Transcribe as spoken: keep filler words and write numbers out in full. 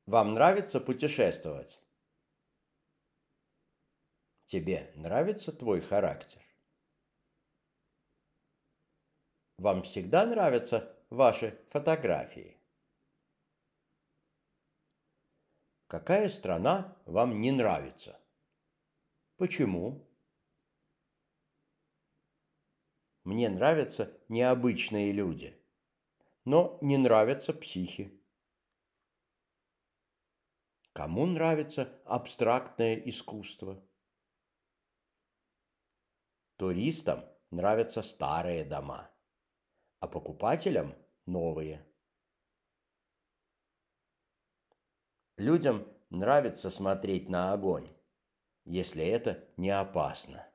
Вам нравится путешествовать? Тебе нравится твой характер? Вам всегда нравятся ваши фотографии? Какая страна вам не нравится? Почему? Мне нравятся необычные люди, но не нравятся психи. Кому нравится абстрактное искусство? Туристам нравятся старые дома, а покупателям новые. Людям нравится смотреть на огонь, если это не опасно.